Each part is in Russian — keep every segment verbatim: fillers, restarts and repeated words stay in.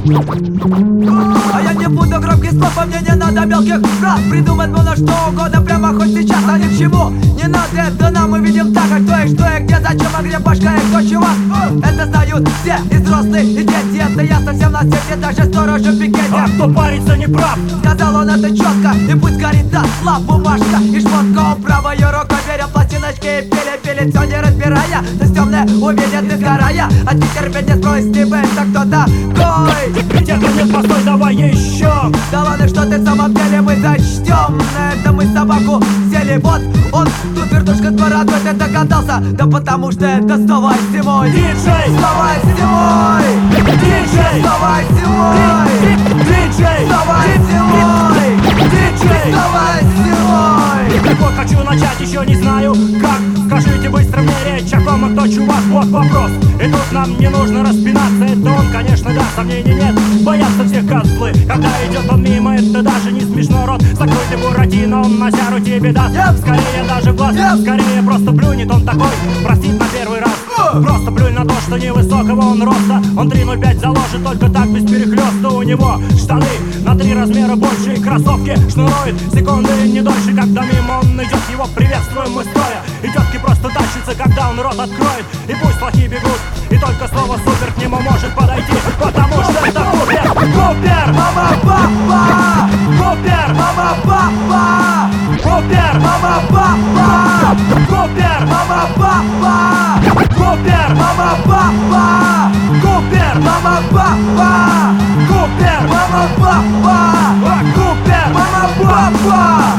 А я не буду громких слов, а мне не надо мелких фраз. Придумать можно что угодно, прямо хоть сейчас, а ни к чему не надо это нам, мы видим так, а кто и что и где, зачем, а где башка и кто чего. Это знают все, и взрослые, и дети, это ясно всем на свете, даже сторожи в пикете. А кто парится, не прав. Сказал он это четко, и пусть горит до слав бумажка и шмотка. Он правой рукой верил пластиночки и пели, пели, все не разбирая. То есть темное увидят и сгорая, от нетерпения спросит тебе, это кто такой. Где-то нет, постой, давай еще. Да ладно, что ты в самом деле мы зачтем. На это мы собаку сели, вот он, тут вертушка с бородой, ты догадался. Да потому что это снова зимой. Диджей, Снова зимой. диджей, Снова зимой. диджей, Снова зимой. диджей. Снова зимой. Вот хочу начать, еще не знаю как. Скажите быстро мне речь, о ком и кто чувак, вот вопрос. И тут нам не нужно распинаться, это он, конечно, да, сомнений нет. Боятся всех козлы, когда идет он мимо, это даже не смешно, рот. Закрой ты Буратино, он на сяру тебе даст. Скорее даже в глаз, скорее просто плюнет он такой, простит на первый раз. Просто плюнь на то, что невысокого он роста. Он три ноль пять заложит, только так без перехлёста. У него штаны на три размера больше, и кроссовки шнурует секунды не дольше. Когда мимо он идет, его приветствуем мы стоя. И тетки просто тащатся, когда он рот откроет. И пусть плохие бегут, и только слово супер к нему может подойти, потому что это Купер. Купер! Мама, папа! Купер! Мама, папа! Купер! Мама, папа! Купер! Мама, папа! Купер! Мама, папа! Купер! Мама, папа! Купер! Мама, папа! Купер! Мама, папа!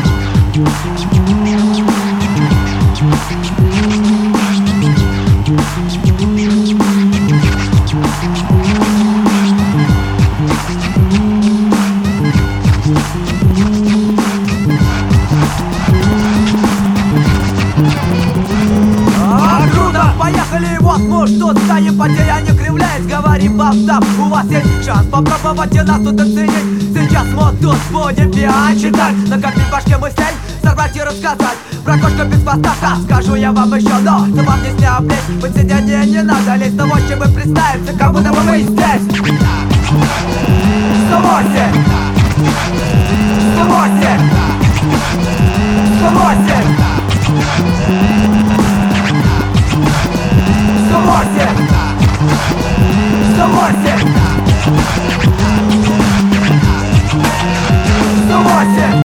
Поехали, вот мы что станем, потеря не кривляясь, говори бабдам. У вас есть шанс попробовать и нас тут оценить. Сейчас вот тут будем пиать, читать, накопить в башке мыслей, сорвать и рассказать про кошку без хвоста. Скажу я вам еще, но за вам не сняблись. Под сиденье не надо лезть, того, чем мы представимся, как будто бы мы здесь. сто восемь сто восемь сто восемь